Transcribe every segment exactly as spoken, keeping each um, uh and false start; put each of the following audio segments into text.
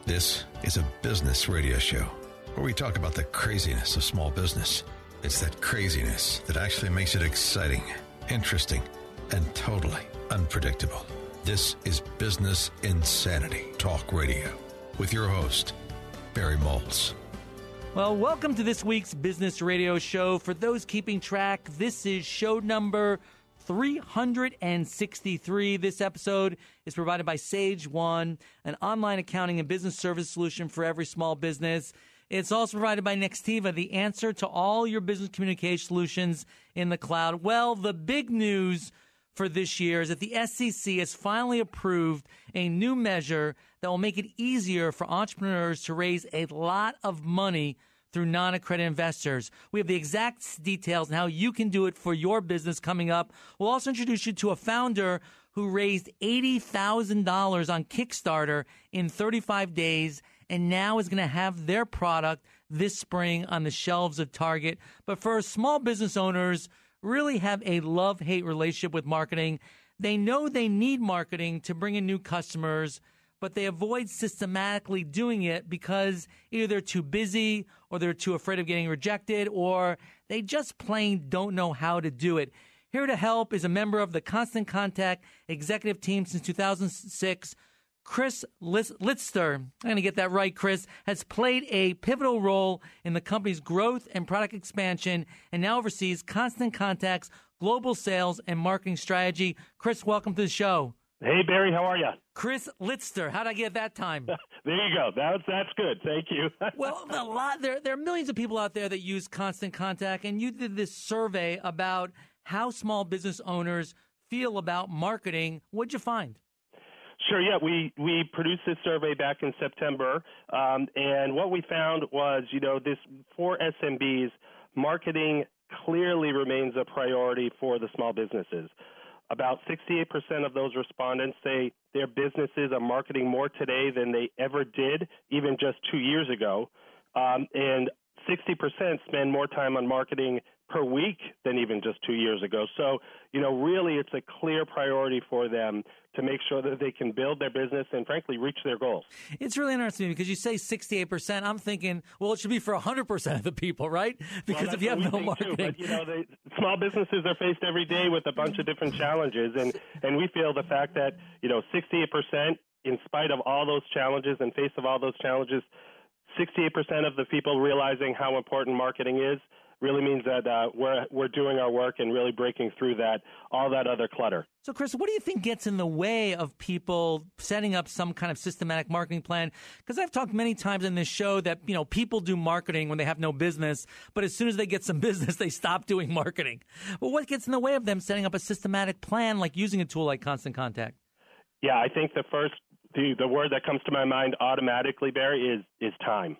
This is a business radio show where we talk about the craziness of small business. It's that craziness that actually makes it exciting, interesting, and totally unpredictable. This is Business Insanity Talk Radio with your host, Barry Maltz. Well, welcome to this week's Business Radio Show. For those keeping track, this is show number three hundred sixty-three. This episode is provided by Sage One, an online accounting and business service solution for every small business. It's also provided by Nextiva, the answer to all your business communication solutions in the cloud. Well, the big news for this year is that the S E C has finally approved a new measure that will make it easier for entrepreneurs to raise a lot of money through non-accredited investors. We have the exact details on how you can do it for your business coming up. We'll also introduce you to a founder who raised eighty thousand dollars on Kickstarter in thirty-five days and now is going to have their product this spring on the shelves of Target. But for small business owners, really have a love-hate relationship with marketing. They know they need marketing to bring in new customers, but they avoid systematically doing it because either they're too busy or they're too afraid of getting rejected or they just plain don't know how to do it. Here to help is a member of the Constant Contact executive team since two thousand six. Chris Litzter, I'm going to get that right, Chris, has played a pivotal role in the company's growth and product expansion and now oversees Constant Contact's global sales and marketing strategy. Chris, welcome to the show. Hey, Barry, how are you? Chris Litzter. How'd I get that time? There you go. That's that's good. Thank you. Well, a lot there there are millions of people out there that use Constant Contact, and you did this survey about how small business owners feel about marketing. What'd you find? Sure, yeah. We, we produced this survey back in September, um, and what we found was, you know, this for S M Bs, marketing clearly remains a priority for the small businesses. About sixty-eight percent of those respondents say their businesses are marketing more today than they ever did, even just two years ago. Um, and sixty percent spend more time on marketing per week than even just two years ago. So, you know, really it's a clear priority for them to make sure that they can build their business and, frankly, reach their goals. It's really interesting because you say sixty-eight percent. I'm thinking, well, it should be for one hundred percent of the people, right? Because well, if you have no marketing. Too, but, you know, the small businesses are faced every day with a bunch of different challenges. And, and we feel the fact that, you know, sixty-eight percent, in spite of all those challenges and face of all those challenges, sixty-eight percent of the people realizing how important marketing is really means that uh, we're we're doing our work and really breaking through that all that other clutter. So, Chris, what do you think gets in the way of people setting up some kind of systematic marketing plan? Because I've talked many times in this show that, you know, people do marketing when they have no business, but as soon as they get some business, they stop doing marketing. Well, what gets in the way of them setting up a systematic plan, like using a tool like Constant Contact? Yeah, I think the first the the word that comes to my mind automatically, Barry, is is time.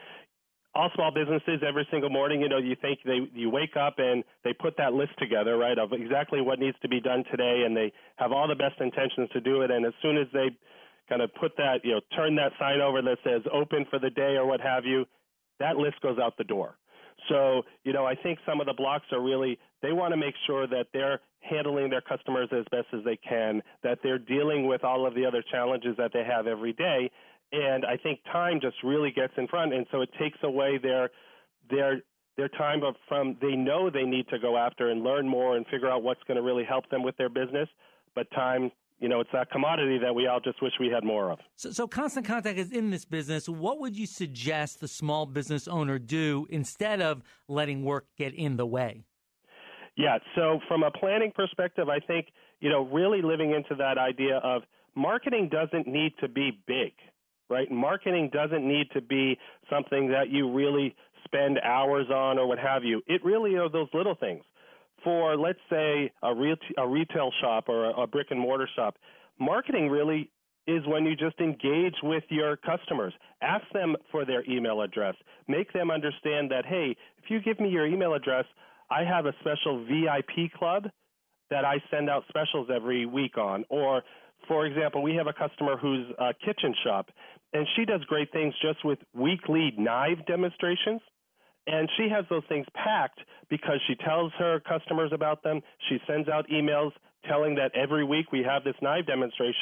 All small businesses, every single morning, you know, you think they, you wake up and they put that list together, right, of exactly what needs to be done today, and they have all the best intentions to do it. And as soon as they kind of put that, you know, turn that sign over that says open for the day or what have you, that list goes out the door. So, you know, I think some of the blocks are really, they want to make sure that they're handling their customers as best as they can, that they're dealing with all of the other challenges that they have every day. And I think time just really gets in front, and so it takes away their their their time of from they know they need to go after and learn more and figure out what's going to really help them with their business. But time, you know, it's that commodity that we all just wish we had more of. So, so Constant Contact is in this business. What would you suggest the small business owner do instead of letting work get in the way? Yeah, so from a planning perspective, I think, you know, really living into that idea of marketing doesn't need to be big. Right? Marketing doesn't need to be something that you really spend hours on or what have you. It really are those little things. For, let's say, a, re- a retail shop or a, a brick and mortar shop, marketing really is when you just engage with your customers. Ask them for their email address. Make them understand that, hey, if you give me your email address, I have a special V I P club that I send out specials every week on. Or, for example, we have a customer who's a kitchen shop, and she does great things just with weekly knife demonstrations. And she has those things packed because she tells her customers about them. She sends out emails telling that every week we have this knife demonstration.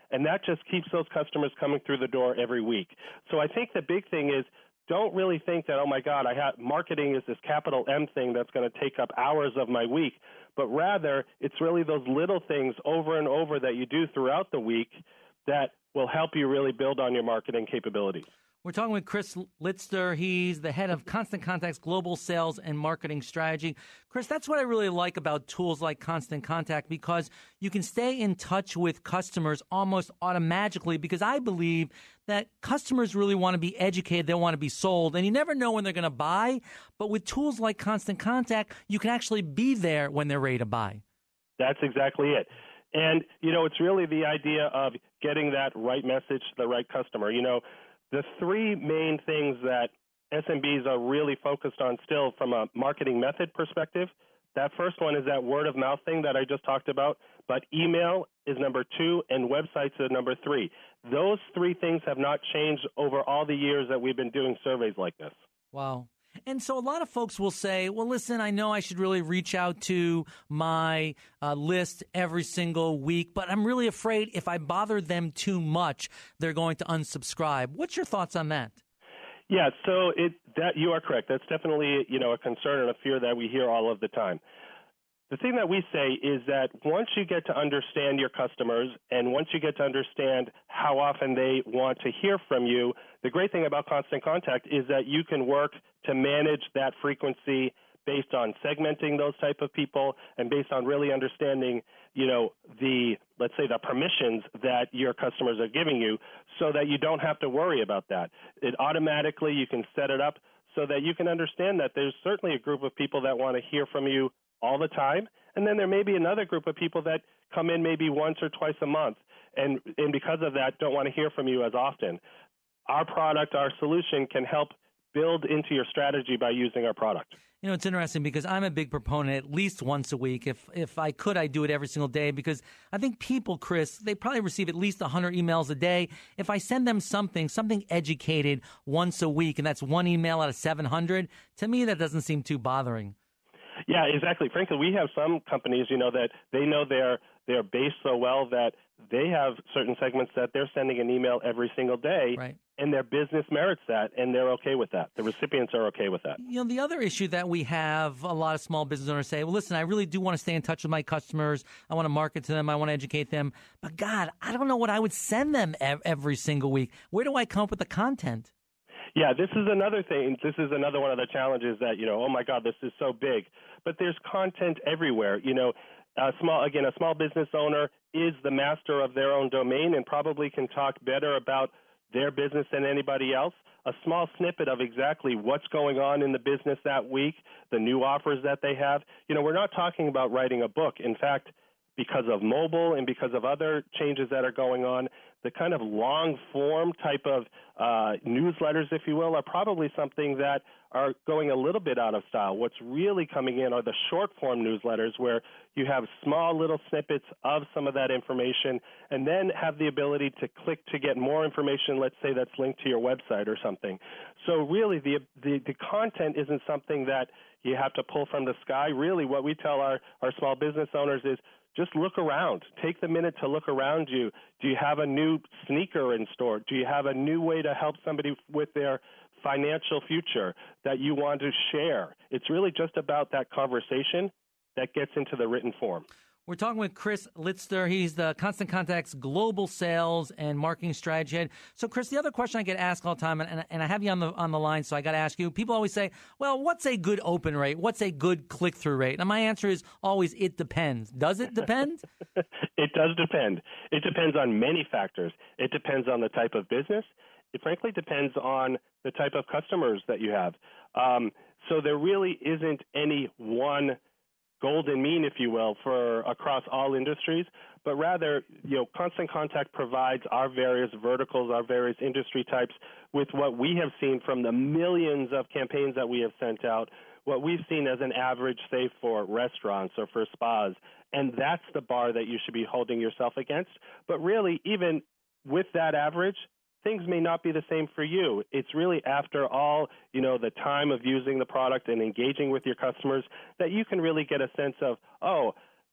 and that just keeps those customers coming through the door every week. So I think the big thing is don't really think that, oh, my God, I have marketing is this capital M thing that's going to take up hours of my week, but rather it's really those little things over and over that you do throughout the week that will help you really build on your marketing capabilities. We're talking with Chris Litzter. He's the head of Constant Contact's global sales and marketing strategy. Chris, that's what I really like about tools like Constant Contact, because you can stay in touch with customers almost automatically, because I believe that customers really want to be educated. They want to be sold, and you never know when they're going to buy. But with tools like Constant Contact, you can actually be there when they're ready to buy. That's exactly it. And, you know, it's really the idea of getting that right message to the right customer. You know, the three main things that S M Bs are really focused on still from a marketing method perspective, that first one is that word of mouth thing that I just talked about, but email is number two and websites are number three. Those three things have not changed over all the years that we've been doing surveys like this. Wow. And so a lot of folks will say, well, listen, I know I should really reach out to my uh, list every single week, but I'm really afraid if I bother them too much, they're going to unsubscribe. What's your thoughts on that? Yeah, so it that you are correct. That's definitely, you know, a concern and a fear that we hear all of the time. The thing that we say is that once you get to understand your customers and once you get to understand how often they want to hear from you, the great thing about Constant Contact is that you can work to manage that frequency based on segmenting those type of people and based on really understanding, you know, the, let's say, the permissions that your customers are giving you so that you don't have to worry about that. It automatically, you can set it up so that you can understand that there's certainly a group of people that want to hear from you all the time, and then there may be another group of people that come in maybe once or twice a month, and, and because of that don't want to hear from you as often. Our product, our solution can help build into your strategy by using our product. You know, it's interesting because I'm a big proponent at least once a week. If if I could, I'd do it every single day because I think people, Chris, they probably receive at least one hundred emails a day. If I send them something, something educated once a week, and that's one email out of seven hundred, to me that doesn't seem too bothering. Yeah, exactly. Frankly, we have some companies, you know, that they know their their base so well that they have certain segments that they're sending an email every single day, right, and their business merits that, and they're okay with that. The recipients are okay with that. You know, the other issue that we have, a lot of small business owners say, well, listen, I really do want to stay in touch with my customers. I want to market to them. I want to educate them. But, God, I don't know what I would send them every single week. Where do I come up with the content? Yeah, this is another thing. This is another one of the challenges that, you know, oh, my God, this is so big. But there's content everywhere. You know, a small, again, a small business owner is the master of their own domain and probably can talk better about their business than anybody else. A small snippet of exactly what's going on in the business that week, the new offers that they have. You know, we're not talking about writing a book. In fact, because of mobile and because of other changes that are going on, the kind of long-form type of uh, newsletters, if you will, are probably something that are going a little bit out of style. What's really coming in are the short-form newsletters where you have small little snippets of some of that information and then have the ability to click to get more information, let's say that's linked to your website or something. So really the, the, the content isn't something that you have to pull from the sky. Really what we tell our, our small business owners is just look around. Take the minute to look around you. Do you have a new sneaker in store? Do you have a new way to help somebody with their financial future that you want to share? It's really just about that conversation that gets into the written form. We're talking with Chris Litzter. He's the Constant Contact's global sales and marketing strategy head. So, Chris, the other question I get asked all the time, and, and I have you on the on the line, so I got to ask you. People always say, well, what's a good open rate? What's a good click-through rate? And my answer is always, it depends. Does it depend? It does depend. It depends on many factors. It depends on the type of business. It frankly depends on the type of customers that you have. Um, so there really isn't any one golden mean, if you will, for across all industries, but rather, you know, Constant Contact provides our various verticals, our various industry types with what we have seen from the millions of campaigns that we have sent out, what we've seen as an average, say, for restaurants or for spas, and that's the bar that you should be holding yourself against. But really, even with that average, things may not be the same for you. It's really after all, you know, the time of using the product and engaging with your customers that you can really get a sense of, oh,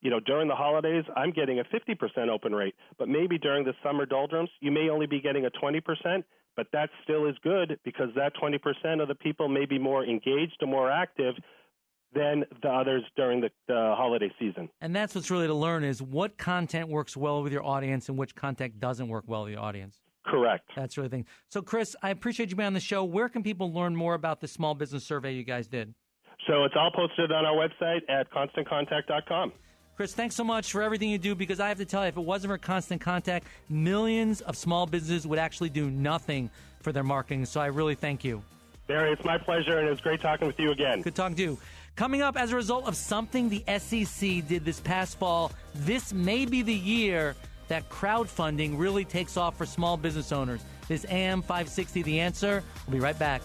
you know, during the holidays, I'm getting a fifty percent open rate, but maybe during the summer doldrums, you may only be getting a twenty percent, but that still is good because that twenty percent of the people may be more engaged and more active than the others during the, the holiday season. And that's what's really to learn is what content works well with your audience and which content doesn't work well with your audience. Correct. That's really the thing. So, Chris, I appreciate you being on the show. Where can people learn more about the small business survey you guys did? So it's all posted on our website at constant contact dot com. Chris, thanks so much for everything you do, because I have to tell you, if it wasn't for Constant Contact, millions of small businesses would actually do nothing for their marketing. So I really thank you. Barry, it's my pleasure, and it was great talking with you again. Good talking to you. Coming up, as a result of something the S E C did this past fall, this may be the year that crowdfunding really takes off for small business owners. This A M five sixty, The Answer. We'll be right back.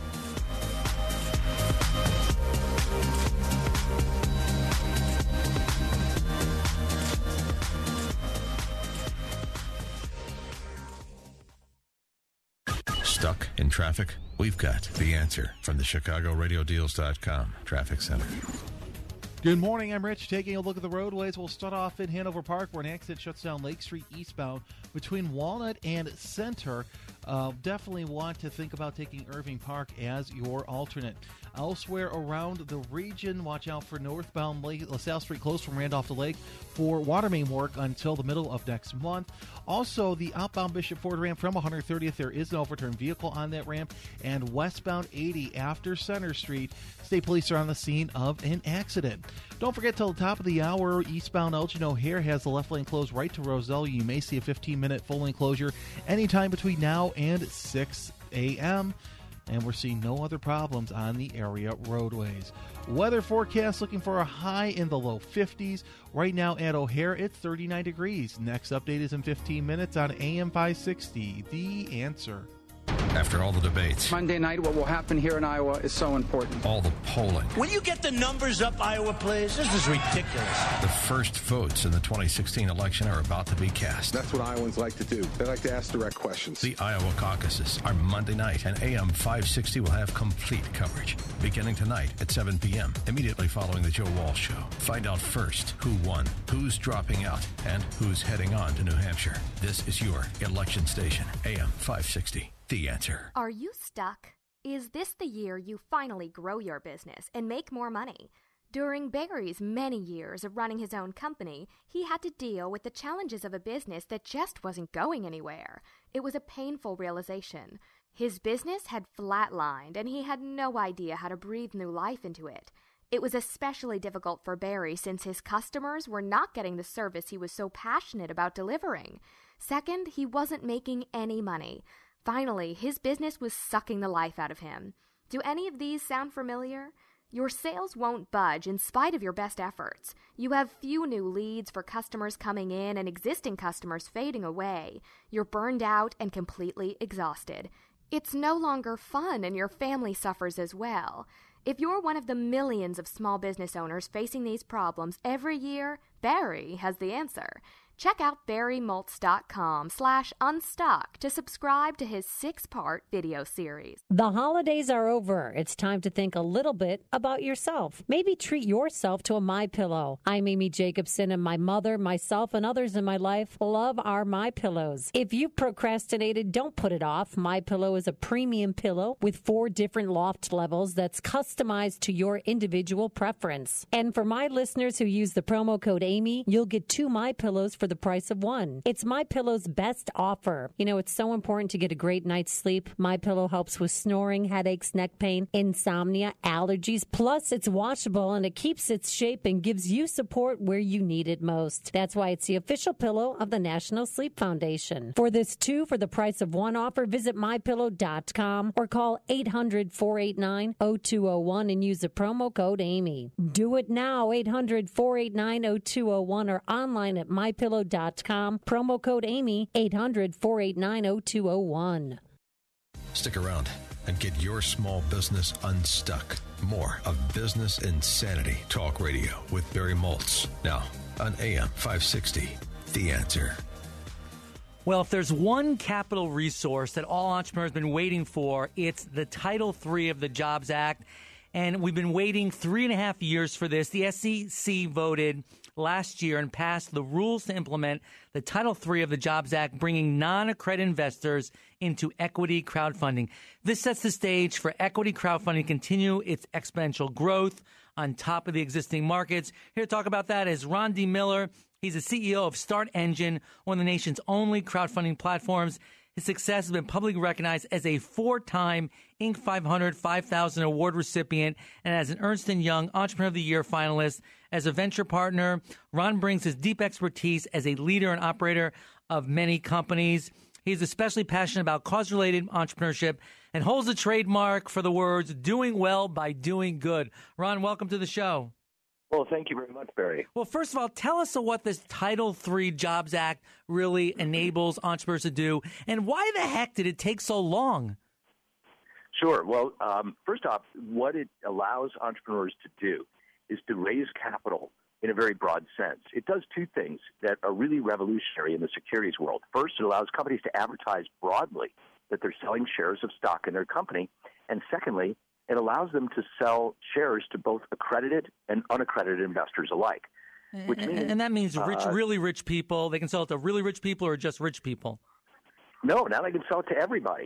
Stuck in traffic? We've got the answer from the Chicago Radio Deals dot com Traffic Center. Good morning, I'm Rich. Taking a look at the roadways, we'll start off in Hanover Park, where an accident shuts down Lake Street eastbound between Walnut and Center. Uh, definitely want to think about taking Irving Park as your alternate. Elsewhere around the region, watch out for northbound Lake, LaSalle Street closed from Randolph to Lake for water main work until the middle of next month. Also, the outbound Bishop Ford ramp from one hundred thirtieth, there is an overturned vehicle on that ramp. And westbound eighty after Center Street, state police are on the scene of an accident. Don't forget, till the top of the hour, eastbound Elgin O'Hare has the left lane closed right to Roselle. You may see a fifteen-minute full lane closure anytime between now and six a.m., and we're seeing no other problems on the area roadways. Weather forecast looking for a high in the low fifties. Right now at O'Hare, it's thirty-nine degrees. Next update is in fifteen minutes on A M five sixty, The Answer. After all the debates, Monday night, what will happen here in Iowa is so important. all the polling, Will you get the numbers up, Iowa, please? This is ridiculous. the first votes in the twenty sixteen election are about to be cast. That's what Iowans like to do. They like to ask direct questions. The Iowa caucuses are Monday night, and A M five sixty will have complete coverage. Beginning tonight at seven p.m., immediately following the Joe Walsh Show. Find out first who won, who's dropping out, and who's heading on to New Hampshire. This is your election station, A M five sixty, The Answer. Are you stuck? Is this the year you finally grow your business and make more money? During Barry's many years of running his own company, he had to deal with the challenges of a business that just wasn't going anywhere. It was a painful realization. His business had flatlined, and he had no idea how to breathe new life into it. It was especially difficult for Barry since his customers were not getting the service he was so passionate about delivering. Second, he wasn't making any money. Finally, his business was sucking the life out of him. Do any of these sound familiar? Your sales won't budge in spite of your best efforts. You have few new leads for customers coming in and existing customers fading away. You're burned out and completely exhausted. It's no longer fun, and your family suffers as well. If you're one of the millions of small business owners facing these problems every year, Barry has the answer. Check out barry moltz dot com slash unstuck to subscribe to his six-part video series. The holidays are over. It's time to think a little bit about yourself. Maybe treat yourself to a MyPillow. I'm Amy Jacobson, and my mother, myself, and others in my life love our MyPillows. If you've procrastinated, don't put it off. MyPillow is a premium pillow with four different loft levels that's customized to your individual preference. And for my listeners who use the promo code Amy, you'll get two MyPillows for the price of one. It's MyPillow's best offer. You know, it's so important to get a great night's sleep. MyPillow helps with snoring, headaches, neck pain, insomnia, allergies. Plus, it's washable and it keeps its shape and gives you support where you need it most. That's why it's the official pillow of the National Sleep Foundation. For this two for the price of one offer, visit my pillow dot com or call eight hundred, four eight nine, oh two oh one and use the promo code Amy. Do it now, eight hundred, four eight nine, oh two oh one or online at my pillow dot com. Promo code Amy, eight hundred, four eight nine, oh two oh one. Stick around and get your small business unstuck. More of Business Insanity Talk Radio with Barry Moltz. Now on A M five sixty, The Answer. Well, if there's one capital resource that all entrepreneurs have been waiting for, it's the Title three of the Jobs Act. And we've been waiting three and a half years for this. The S E C voted last year and passed the rules to implement the Title three of the Jobs Act, bringing non-accredited investors into equity crowdfunding. This sets the stage for equity crowdfunding to continue its exponential growth on top of the existing markets. Here to talk about that is Ron D. Miller. He's the C E O of Start Engine, one of the nation's only crowdfunding platforms. His success has been publicly recognized as a four-time Inc five hundred, five thousand award recipient and as an Ernst and Young Entrepreneur of the Year finalist. As a venture partner, Ron brings his deep expertise as a leader and operator of many companies. He's especially passionate about cause-related entrepreneurship and holds a trademark for the words, doing well by doing good. Ron, welcome to the show. Well, thank you very much, Barry. Well, first of all, tell us what this Title three Jobs Act really enables entrepreneurs to do, and why the heck did it take so long? Sure. Well, um, first off, what it allows entrepreneurs to do is to raise capital in a very broad sense. It does two things that are really revolutionary in the securities world. First, it allows companies to advertise broadly that they're selling shares of stock in their company. And secondly, it allows them to sell shares to both accredited and unaccredited investors alike. Which and, means, and that means rich, uh, really rich people. They can sell it to really rich people or just rich people? No, now they can sell it to everybody.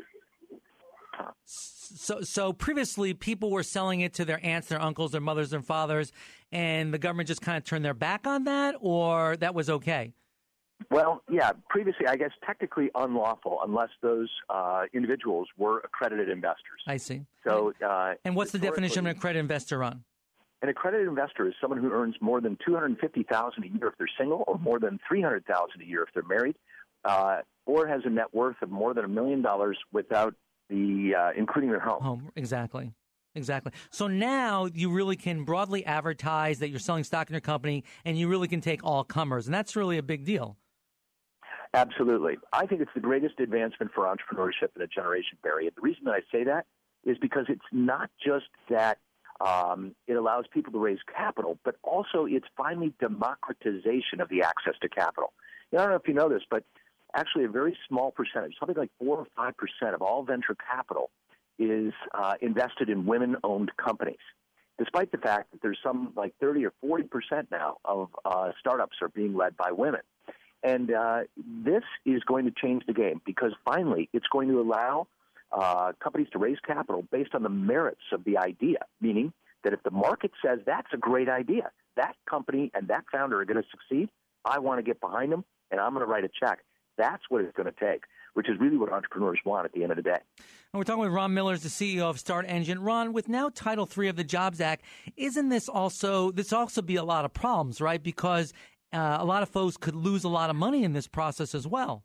So, so previously, people were selling it to their aunts, their uncles, their mothers, and fathers, and the government just kind of turned their back on that, or that was okay? Well, yeah, previously, I guess, technically unlawful unless those uh, individuals were accredited investors. I see. So, uh, and what's the definition of an accredited investor, Ron? An accredited investor is someone who earns more than two hundred fifty thousand dollars a year if they're single, or more than three hundred thousand dollars a year if they're married, uh, or has a net worth of more than a million dollars without the uh, including their home. Home, exactly. Exactly. So now you really can broadly advertise that you're selling stock in your company, and you really can take all comers, and that's really a big deal. Absolutely. I think it's the greatest advancement for entrepreneurship in a generation, Barry. And the reason that I say that is because it's not just that um, it allows people to raise capital, but also it's finally democratization of the access to capital. You know, I don't know if you know this, but actually a very small percentage, something like four or five percent of all venture capital is uh, invested in women-owned companies, despite the fact that there's some like thirty or forty percent now of uh, startups are being led by women. And uh, this is going to change the game because finally it's going to allow uh, companies to raise capital based on the merits of the idea, meaning that if the market says that's a great idea, that company and that founder are going to succeed, I want to get behind them and I'm going to write a check. That's what it's going to take, which is really what entrepreneurs want at the end of the day. And we're talking with Ron Miller, the C E O of Start Engine. Ron, with now Title three of the Jobs Act, isn't this also, this also be a lot of problems, right? Because uh, a lot of folks could lose a lot of money in this process as well.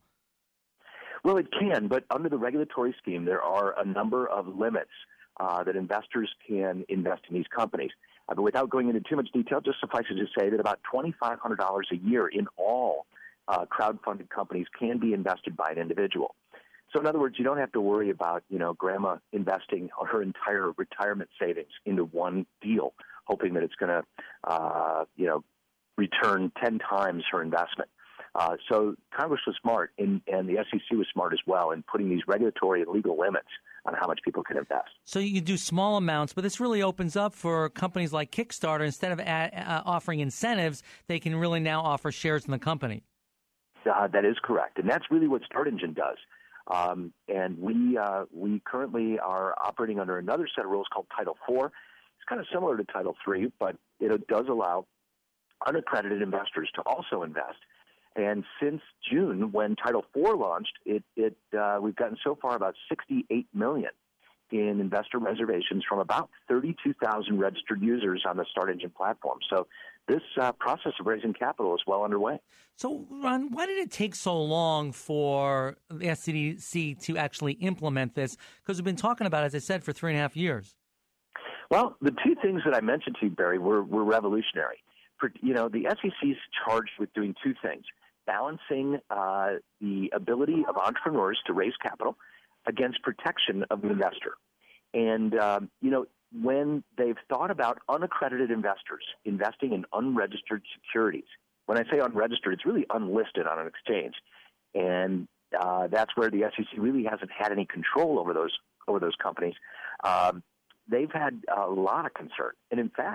Well, it can, but under the regulatory scheme, there are a number of limits uh, that investors can invest in these companies. Uh, but without going into too much detail, just suffice it to say that about twenty-five hundred dollars a year in all Uh, crowdfunded companies can be invested by an individual. So in other words, you don't have to worry about, you know, grandma investing her entire retirement savings into one deal, hoping that it's going to, uh, you know, return ten times her investment. Uh, so Congress was smart, and, and the S E C was smart as well in putting these regulatory and legal limits on how much people can invest. So you can do small amounts, but this really opens up for companies like Kickstarter. Instead of a- uh, offering incentives, they can really now offer shares in the company. Uh, that is correct, and that's really what Start Engine does. Um, and we uh, we currently are operating under another set of rules called Title four. It's kind of similar to Title three, but it does allow unaccredited investors to also invest. And since June, when Title four launched, it it uh, we've gotten so far about sixty-eight million in investor reservations from about thirty-two thousand registered users on the Start Engine platform. So this uh, process of raising capital is well underway. So, Ron, why did it take so long for the S E C to actually implement this? Because we've been talking about it, as I said, for three and a half years. Well, the two things that I mentioned to you, Barry, were, were revolutionary. For, you know, the S E C is charged with doing two things, balancing uh, the ability of entrepreneurs to raise capital against protection of the investor. And, um, you know, when they've thought about unaccredited investors investing in unregistered securities, when I say unregistered, it's really unlisted on an exchange. And uh, that's where the S E C really hasn't had any control over those over those companies. Um, they've had a lot of concern. And in fact,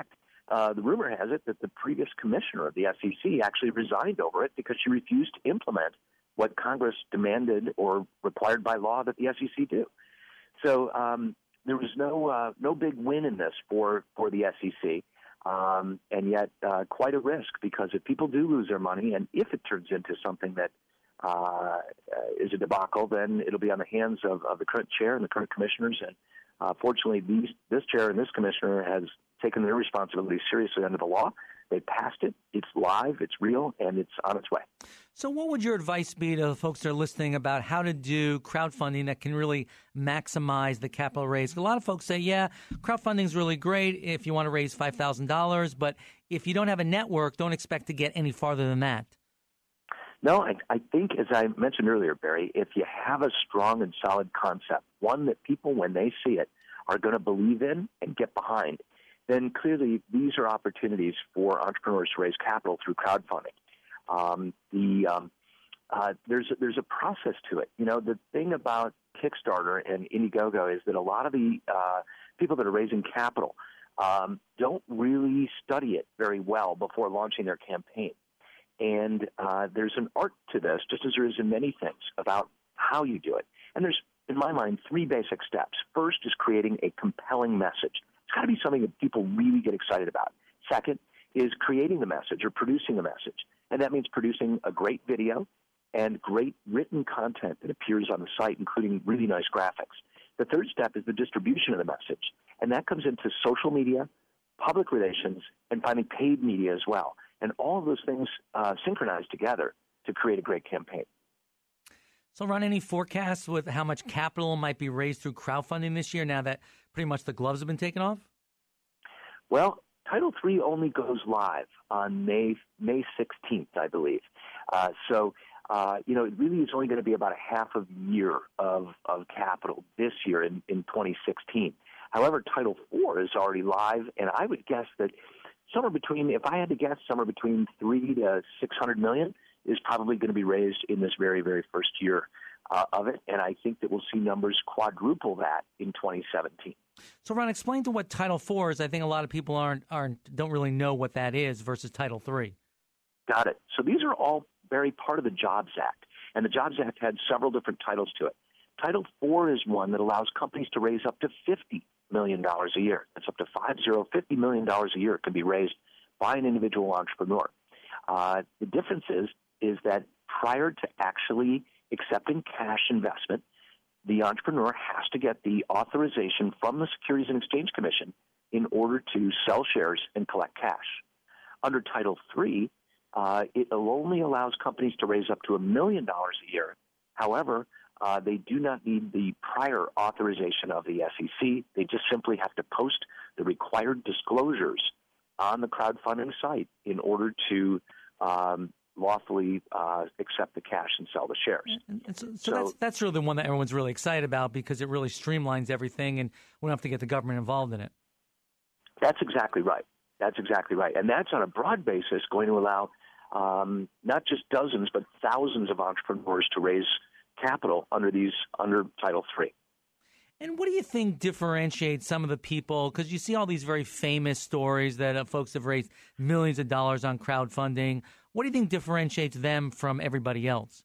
uh, the rumor has it that the previous commissioner of the S E C actually resigned over it because she refused to implement what Congress demanded or required by law that the S E C do. So um, there was no uh, no big win in this for, for the S E C, um, and yet uh, quite a risk, because if people do lose their money, and if it turns into something that uh, is a debacle, then it'll be on the hands of, of the current chair and the current commissioners. And uh, fortunately, these, this chair and this commissioner has taken their responsibility seriously under the law. They passed it. It's live. It's real, and it's on its way. So what would your advice be to folks that are listening about how to do crowdfunding that can really maximize the capital raise? A lot of folks say, yeah, crowdfunding is really great if you want to raise five thousand dollars, but if you don't have a network, don't expect to get any farther than that. No, I, I think, as I mentioned earlier, Barry, if you have a strong and solid concept, one that people, when they see it, are going to believe in and get behind, then clearly these are opportunities for entrepreneurs to raise capital through crowdfunding. Um, the um, uh, there's there's a process to it. You know, the thing about Kickstarter and Indiegogo is that a lot of the uh, people that are raising capital um, don't really study it very well before launching their campaign. And uh, there's an art to this, just as there is in many things, about how you do it. And there's, in my mind, three basic steps. First is creating a compelling message. It's got to be something that people really get excited about. Second is creating the message or producing the message. And that means producing a great video and great written content that appears on the site, including really nice graphics. The third step is the distribution of the message. And that comes into social media, public relations, and finally paid media as well. And all of those things uh, synchronize together to create a great campaign. So, Ron, any forecasts with how much capital might be raised through crowdfunding this year now that pretty much the gloves have been taken off? Well, Title three only goes live on May May sixteenth, I believe. Uh, so, uh, you know, it really is only going to be about a half a year of, of capital this year in, in twenty sixteen. However, Title four is already live, and I would guess that somewhere between, if I had to guess, somewhere between three to six hundred million is probably going to be raised in this very, very first year uh, of it, and I think that we'll see numbers quadruple that in twenty seventeen. So, Ron, explain to what Title four is. I think a lot of people aren't aren't don't really know what that is versus Title three. Got it. So these are all very part of the Jobs Act, and the Jobs Act had several different titles to it. Title four is one that allows companies to raise up to fifty million dollars a year. That's up to five zero, fifty million dollars a year can be raised by an individual entrepreneur. Uh, the difference is, is that prior to actually accepting cash investment, the entrepreneur has to get the authorization from the Securities and Exchange Commission in order to sell shares and collect cash. Under Title three, uh, it only allows companies to raise up to a million dollars a year. However, Uh, they do not need the prior authorization of the S E C. They just simply have to post the required disclosures on the crowdfunding site in order to um, lawfully uh, accept the cash and sell the shares. And, and so, so, so that's, that's really the one that everyone's really excited about because it really streamlines everything and we don't have to get the government involved in it. That's exactly right. That's exactly right. And that's on a broad basis going to allow um, not just dozens but thousands of entrepreneurs to raise capital under these under Title three. And what do you think differentiates some of the people? Because you see all these very famous stories that uh, folks have raised millions of dollars on crowdfunding. What do you think differentiates them from everybody else?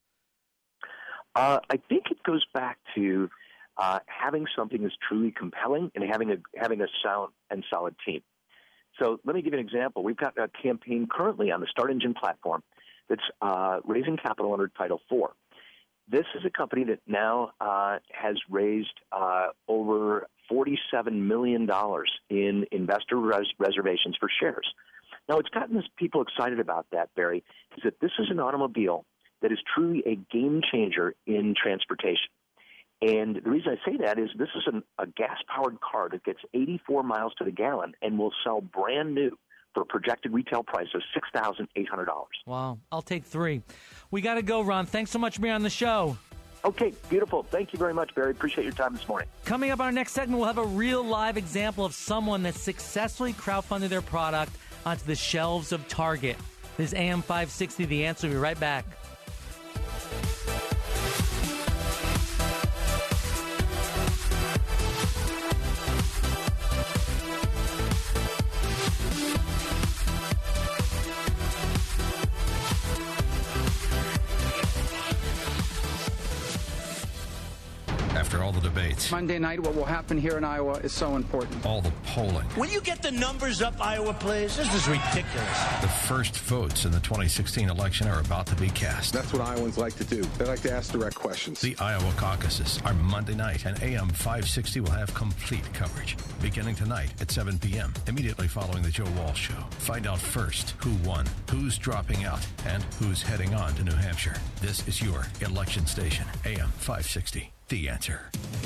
Uh, I think it goes back to uh, having something that's truly compelling and having a having a sound and solid team. So let me give you an example. We've got a campaign currently on the Start Engine platform that's uh, raising capital under Title four. This is a company that now uh, has raised uh, over forty-seven million dollars in investor res- reservations for shares. Now, what's gotten this people excited about that, Barry, is that this is an automobile that is truly a game changer in transportation. And the reason I say that is this is an, a gas-powered car that gets eighty-four miles to the gallon and will sell brand new for a projected retail price of six thousand eight hundred dollars. Wow. I'll take three. We got to go, Ron. Thanks so much for being on the show. Okay, beautiful. Thank you very much, Barry. Appreciate your time this morning. Coming up on our next segment, we'll have a real live example of someone that successfully crowdfunded their product onto the shelves of Target. This is A M five sixty, The Answer. We'll be right back. candidates. Monday night, what will happen here in Iowa is so important. All the polling. Will you get the numbers up, Iowa, please? This is ridiculous. The first votes in the twenty sixteen election are about to be cast. That's what Iowans like to do. They like to ask direct questions. The Iowa caucuses are Monday night, and A M five sixty will have complete coverage. Beginning tonight at seven p.m., immediately following the Joe Walsh Show. Find out first who won, who's dropping out, and who's heading on to New Hampshire. This is your election station, A M five sixty, The Answer.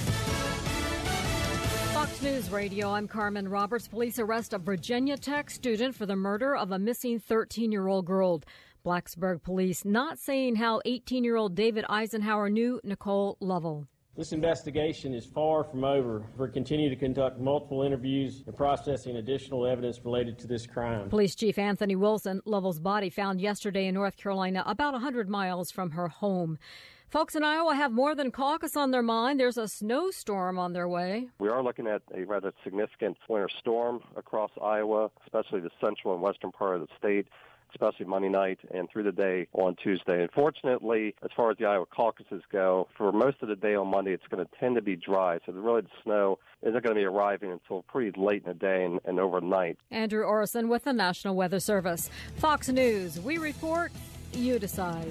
Fox News Radio, I'm Carmen Roberts. Police arrest a Virginia Tech student for the murder of a missing thirteen-year-old girl. Blacksburg police not saying how eighteen-year-old David Eisenhower knew Nicole Lovell. This investigation is far from over. We're continuing to conduct multiple interviews and processing additional evidence related to this crime. Police Chief Anthony Wilson, Lovell's body found yesterday in North Carolina, about one hundred miles from her home. Folks in Iowa have more than caucus on their mind. There's a snowstorm on their way. We are looking at a rather significant winter storm across Iowa, especially the central and western part of the state, especially Monday night and through the day on Tuesday. Unfortunately, as far as the Iowa caucuses go, for most of the day on Monday, it's going to tend to be dry. So really the snow isn't going to be arriving until pretty late in the day and, and overnight. Andrew Orison with the National Weather Service. Fox News, we report, you decide.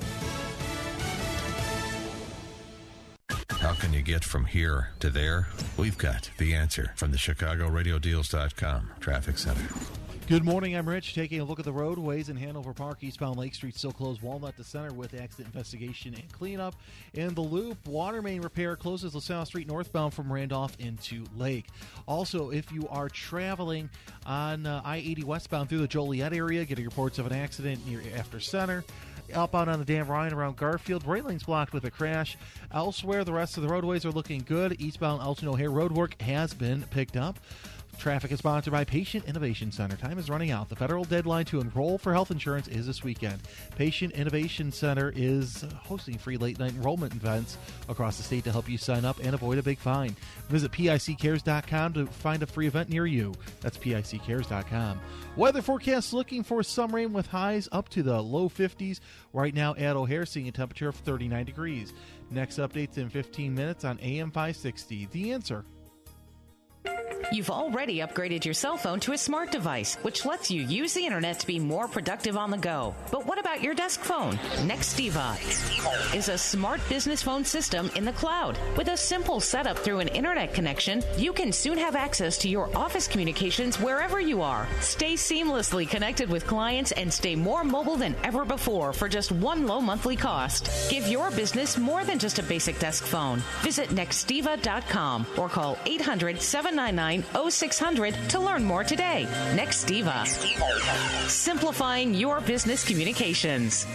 How can you get from here to there? We've got the answer from the Chicago Radio Deals dot com Traffic Center. Good morning, I'm Rich. Taking a look at the roadways in Hanover Park. Eastbound Lake Street still closed. Walnut to Center with accident investigation and cleanup. In the Loop, water main repair closes LaSalle Street northbound from Randolph into Lake. Also, if you are traveling on uh, I eighty westbound through the Joliet area, getting reports of an accident near After Center. Outbound on the Dan Ryan around Garfield, railings blocked with a crash. Elsewhere, the rest of the roadways are looking good. Eastbound Elton O'Hare roadwork has been picked up. Traffic is sponsored by Patient Innovation Center. Time is running out. The federal deadline to enroll for health insurance is this weekend. Patient Innovation Center is hosting free late-night enrollment events across the state to help you sign up and avoid a big fine. Visit P I C cares dot com to find a free event near you. That's P I C cares dot com. Weather forecast looking for some rain with highs up to the low fifties. Right now at O'Hare, seeing a temperature of thirty-nine degrees. Next updates in fifteen minutes on A M five sixty. The Answer. You've already upgraded your cell phone to a smart device, which lets you use the internet to be more productive on the go. But what about your desk phone? Nextiva is a smart business phone system in the cloud. With a simple setup through an internet connection, you can soon have access to your office communications wherever you are. Stay seamlessly connected with clients and stay more mobile than ever before for just one low monthly cost. Give your business more than just a basic desk phone. Visit Nextiva dot com or call eight hundred, seven nine nine, oh six hundred to learn more today. Nextiva. Simplifying your business communications.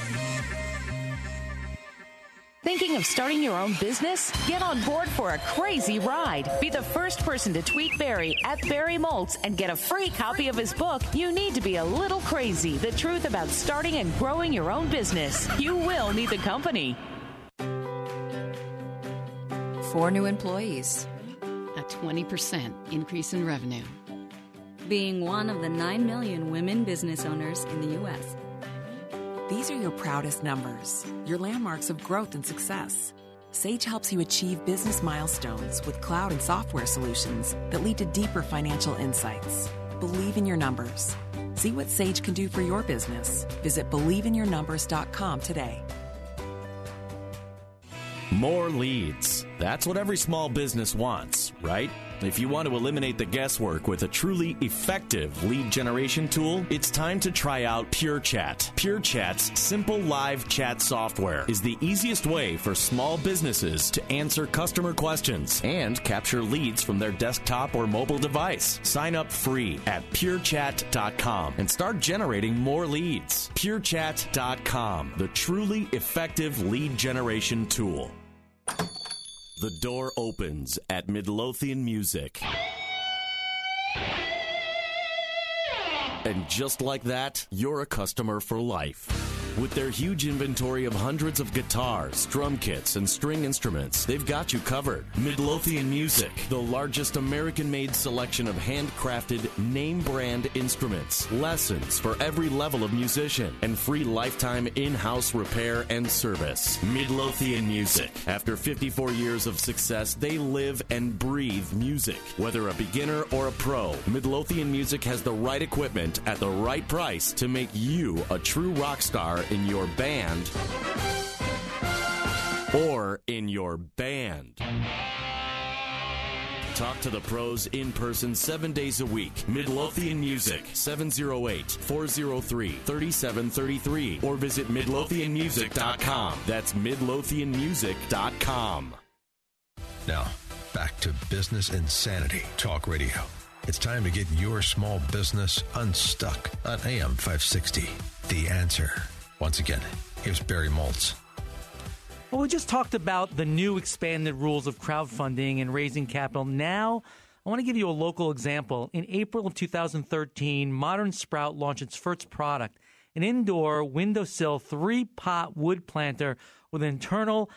Thinking of starting your own business? Get on board for a crazy ride. Be the first person to tweet Barry at Barry Moltz and get a free copy of his book, You Need to Be a Little Crazy, The Truth About Starting and Growing Your Own Business. You will need the company. Four new employees. A twenty percent increase in revenue. Being one of the nine million women business owners in the U S These are your proudest numbers, your landmarks of growth and success. Sage helps you achieve business milestones with cloud and software solutions that lead to deeper financial insights. Believe in your numbers. See what Sage can do for your business. Visit believe in your numbers dot com today. More leads. That's what every small business wants, right? If you want to eliminate the guesswork with a truly effective lead generation tool, it's time to try out PureChat. PureChat's simple live chat software is the easiest way for small businesses to answer customer questions and capture leads from their desktop or mobile device. Sign up free at pure chat dot com and start generating more leads. pure chat dot com, the truly effective lead generation tool. The door opens at Midlothian Music. And just like that, you're a customer for life. With their huge inventory of hundreds of guitars, drum kits, and string instruments, they've got you covered. Midlothian Music, the largest American-made selection of handcrafted, name-brand instruments, lessons for every level of musician, and free lifetime in-house repair and service. Midlothian Music. After fifty-four years of success, they live and breathe music. Whether a beginner or a pro, Midlothian Music has the right equipment at the right price to make you a true rock star in your band or in your band. Talk to the pros in person seven days a week. Midlothian Music, seven oh eight, four oh three, three seven three three, or visit midlothian music dot com. That's midlothian music dot com. Now, back to Business Insanity Talk Radio. It's time to get your small business unstuck on A M five sixty. The Answer. Once again, here's Barry Maltz. Well, we just talked about the new expanded rules of crowdfunding and raising capital. Now, I want to give you a local example. In April of two thousand thirteen, Modern Sprout launched its first product, an indoor windowsill three-pot wood planter with an internal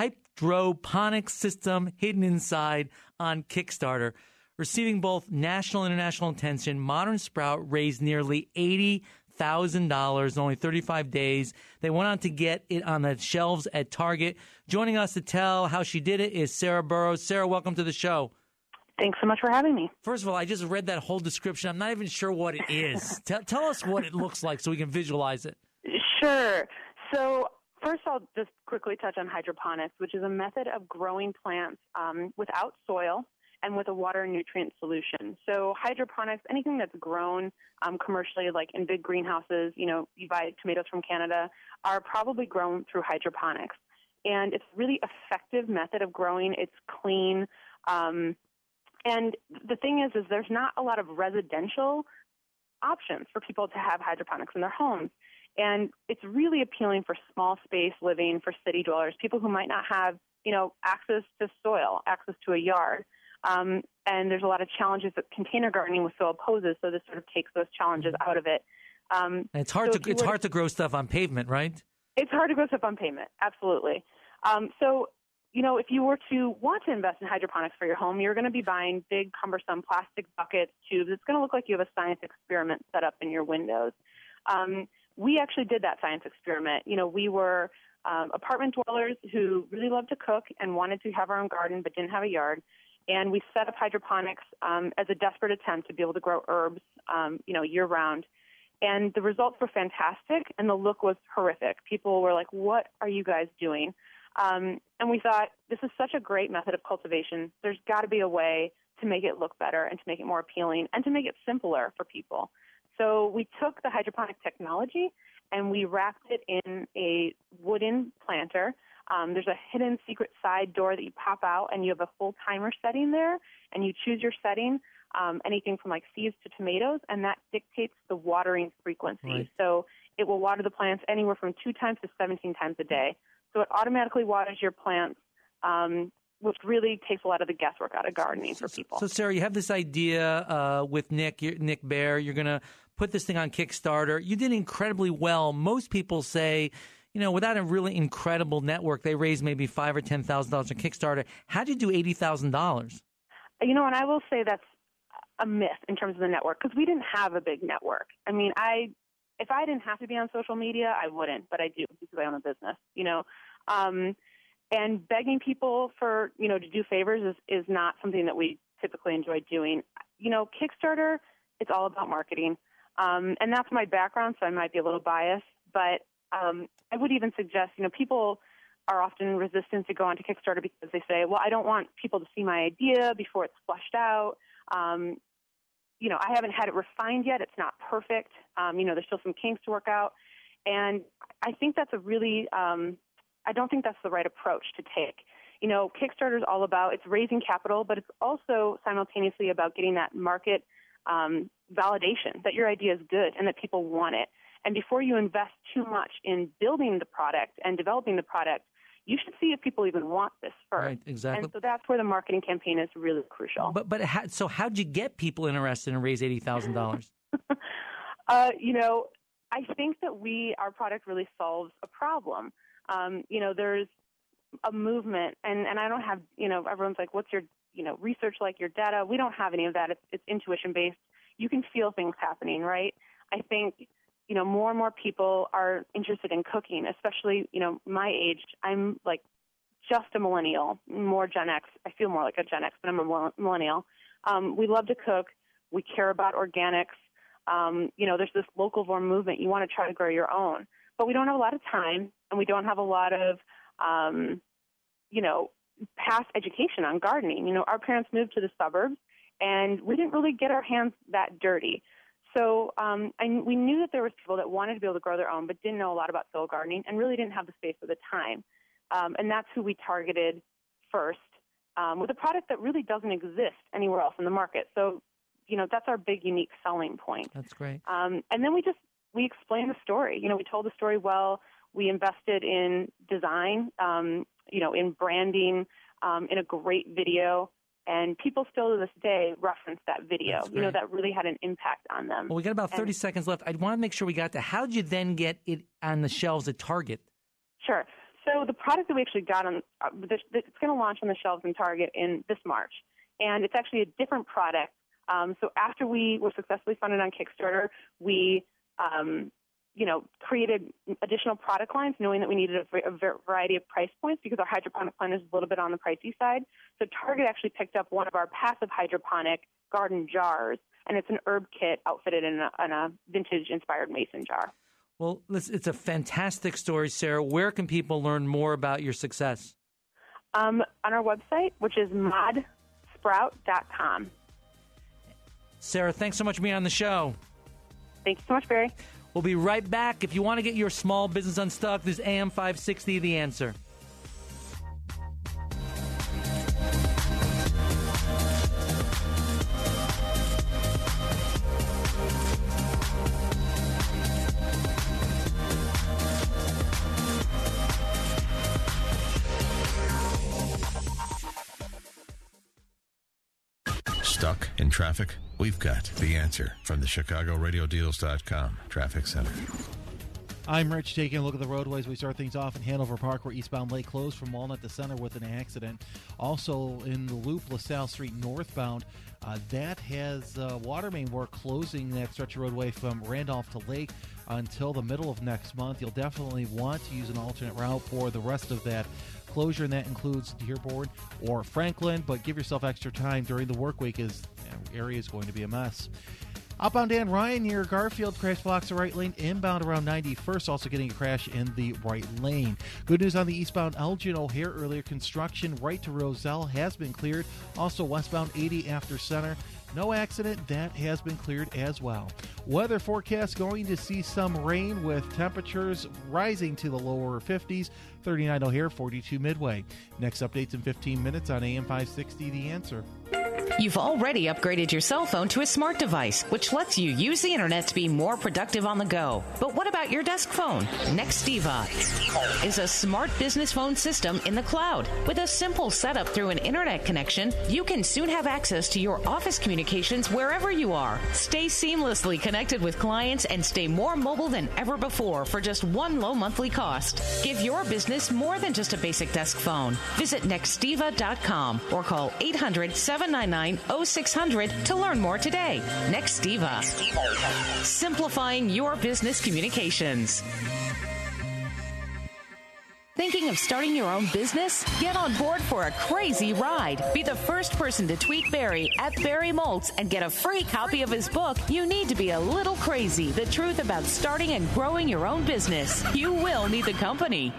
hydroponics system hidden inside on Kickstarter. Receiving both national and international attention, Modern Sprout raised nearly eighty thousand dollars in only thirty-five days. They went on to get it on the shelves at Target. Joining us to tell how she did it is Sarah Burrows. Sarah, welcome to the show. Thanks so much for having me. First of all, I just read that whole description. I'm not even sure what it is. tell, tell us what it looks like so we can visualize it. Sure. So first, I'll just quickly touch on hydroponics, which is a method of growing plants um, without soil and with a water and nutrient solution. So hydroponics, anything that's grown um, commercially, like in big greenhouses, you know, you buy tomatoes from Canada, are probably grown through hydroponics. And it's a really effective method of growing. It's clean. Um, and the thing is, is there's not a lot of residential options for people to have hydroponics in their homes. And it's really appealing for small space living, for city dwellers, people who might not have, you know, access to soil, access to a yard. Um, and there's a lot of challenges that container gardening with soil poses, so this sort of takes those challenges out of it. Um, and it's hard so to it's were, hard to grow stuff on pavement, right? It's hard to grow stuff on pavement, absolutely. Um, so, you know, if you were to want to invest in hydroponics for your home, you're going to be buying big, cumbersome plastic buckets, tubes. It's going to look like you have a science experiment set up in your windows. Um, we actually did that science experiment. You know, we were um, apartment dwellers who really loved to cook and wanted to have our own garden but didn't have a yard. And we set up hydroponics um, as a desperate attempt to be able to grow herbs, um, you know, year-round. And the results were fantastic, and the look was horrific. People were like, what are you guys doing? Um, and we thought, this is such a great method of cultivation. There's got to be a way to make it look better and to make it more appealing and to make it simpler for people. So we took the hydroponic technology and we wrapped it in a wooden planter. Um, there's a hidden secret side door that you pop out, and you have a full timer setting there, and you choose your setting, um, anything from like seeds to tomatoes, and that dictates the watering frequency. Right. So it will water the plants anywhere from two times to seventeen times a day. So it automatically waters your plants, um, which really takes a lot of the guesswork out of gardening for people. So, Sarah, you have this idea uh, with Nick, Nick Bear. You're going to put this thing on Kickstarter. You did incredibly well. Most people say, you know, without a really incredible network, they raised maybe five or ten thousand dollars on Kickstarter. How'd you do eighty thousand dollars? You know, and I will say that's a myth in terms of the network, because we didn't have a big network. I mean, I if I didn't have to be on social media, I wouldn't, but I do because I own a business. You know, um, and begging people for you know to do favors is is not something that we typically enjoy doing. You know, Kickstarter, it's all about marketing, um, and that's my background, so I might be a little biased, but Um, I would even suggest, you know, people are often resistant to go onto Kickstarter because they say, well, I don't want people to see my idea before it's fleshed out. Um, you know, I haven't had it refined yet. It's not perfect. Um, you know, there's still some kinks to work out. And I think that's a really, um, I don't think that's the right approach to take. You know, Kickstarter is all about, it's raising capital, but it's also simultaneously about getting that market um, validation that your idea is good and that people want it. And before you invest too much in building the product and developing the product, you should see if people even want this first. Right, exactly. And so that's where the marketing campaign is really crucial. But but how, so how'd you get people interested and raise eighty thousand dollars? uh, you know, I think that we, our product really solves a problem. Um, you know, there's a movement, and, and I don't have, you know, everyone's like, what's your, you know, research like, your data? We don't have any of that. It's, it's intuition-based. You can feel things happening, right? I think, you know, more and more people are interested in cooking, especially, you know, my age. I'm like just a millennial, more Gen X. I feel more like a Gen X, but I'm a millennial. Um, we love to cook. We care about organics. Um, you know, there's this locavore movement. You want to try to grow your own, but we don't have a lot of time, and we don't have a lot of, um, you know, past education on gardening. You know, our parents moved to the suburbs, and we didn't really get our hands that dirty. So um, I, we knew that there was people that wanted to be able to grow their own, but didn't know a lot about soil gardening and really didn't have the space or the time. Um, and that's who we targeted first um, with a product that really doesn't exist anywhere else in the market. So, you know, that's our big, unique selling point. That's great. Um, and then we just, we explained the story. You know, we told the story well. We invested in design, um, you know, in branding, um, in a great video. And people still to this day reference that video. You know, that really had an impact on them. Well, we got about thirty and, seconds left. I want to make sure we got to, how did you then get it on the shelves at Target? Sure. So the product that we actually got on, uh, it's going to launch on the shelves in Target in this March. And it's actually a different product. Um, so after we were successfully funded on Kickstarter, we, um, you know, created additional product lines, knowing that we needed a, a variety of price points because our hydroponic plant is a little bit on the pricey side. So Target actually picked up one of our passive hydroponic garden jars, and it's an herb kit outfitted in a, in a vintage-inspired mason jar. Well, it's a fantastic story, Sarah. Where can people learn more about your success? Um, on our website, which is mod sprout dot com. Sarah, thanks so much for being on the show. Thank you so much, Barry. We'll be right back. If you want to get your small business unstuck, this is A M five sixty, The Answer. Stuck in traffic? We've got the answer from the Chicago Radio Deals dot com Traffic Center. I'm Rich, taking a look at the roadways. We start things off in Hanover Park, where eastbound Lake closed from Walnut to Center with an accident. Also in the loop, LaSalle Street northbound, uh, that has uh, water main work closing that stretch of roadway from Randolph to Lake until the middle of next month. You'll definitely want to use an alternate route for the rest of that closure, and that includes Dearborn or Franklin, but give yourself extra time during the work week as the area is going to be a mess. Outbound Dan Ryan near Garfield, crash blocks the right lane. Inbound around ninety-first, also getting a crash in the right lane. Good news on the eastbound Elgin O'Hare, earlier construction right to Roselle has been cleared. Also westbound eighty after Center. No accident, that has been cleared as well. Weather forecast, going to see some rain with temperatures rising to the lower fifties. thirty-nine O'Hare, forty-two Midway. Next updates in fifteen minutes on A M five sixty, The Answer. You've already upgraded your cell phone to a smart device, which lets you use the internet to be more productive on the go. But what about your desk phone? Nextiva is a smart business phone system in the cloud. With a simple setup through an internet connection, you can soon have access to your office communications wherever you are. Stay seamlessly connected with clients and stay more mobile than ever before for just one low monthly cost. Give your business more than just a basic desk phone. Visit Nextiva dot com or call eight hundred, seven nine nine, oh six hundred to learn more today. Nextiva. Simplifying your business communications. Thinking of starting your own business? Get on board for a crazy ride. Be the first person to tweet Barry at Barry Moltz and get a free copy of his book, You Need to Be a Little Crazy, The Truth About Starting and Growing Your Own Business. You will need the company.